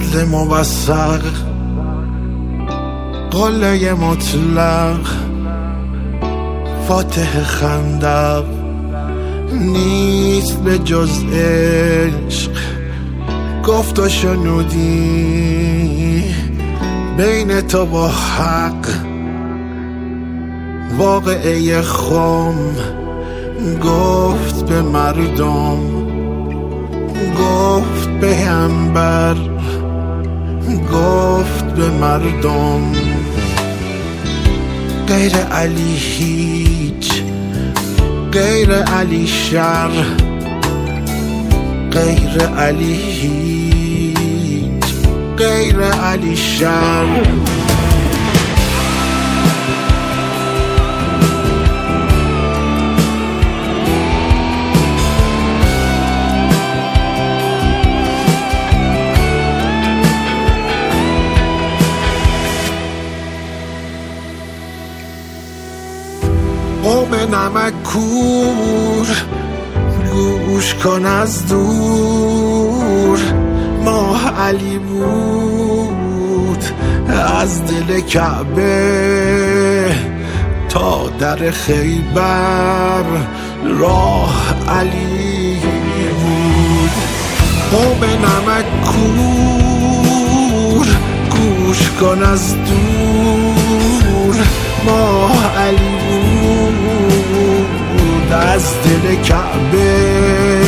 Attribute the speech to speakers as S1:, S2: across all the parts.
S1: عدل موثق، قله مطلق، فاتح خندق، نیست به جز عشق گفت و شنودی بین تو با حق. واقعه خم گفت به مردم، گفت به انبر، گفت به مردم. غیر علی هیچ، غیر علی شر، غیر علی هیچ، غیر علی شر. قوم نمک کور گوش کن از دور، ماه علی بود از دل کعبه تا در خیبر راه علی بود. قوم نمک کور گوش کن از دور، ماه علی بود از دل کعبه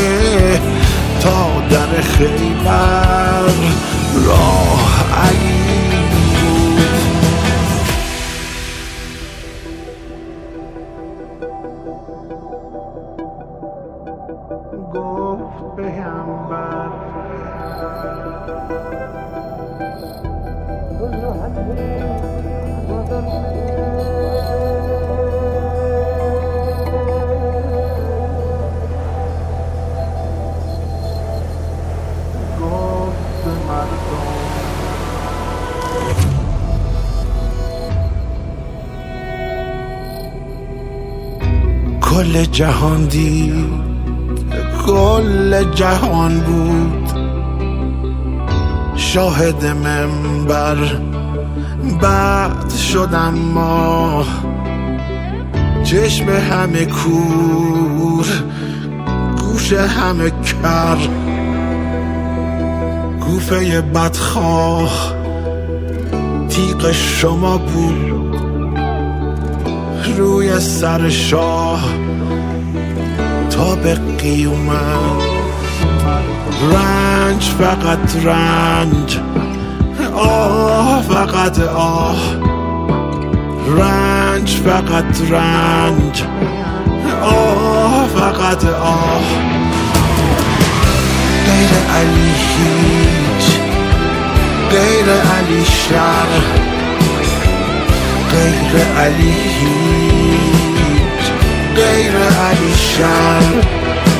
S1: تا در خیبر راه علی بود. گفت پیامبر کل جهان دید، کل جهان بود شاهد منبر. بعد شدم ما چشم همه کور، گوش همه کر، گوفه بدخواه تیغ شما بود روی سر شاه تا به قیامت. رنج فقط رنج، آه فقط آه، رنج فقط رنج، آه فقط آه. غیر علی هیچ، غیر علی شر، غیر علی هیچ، غیر علی شر.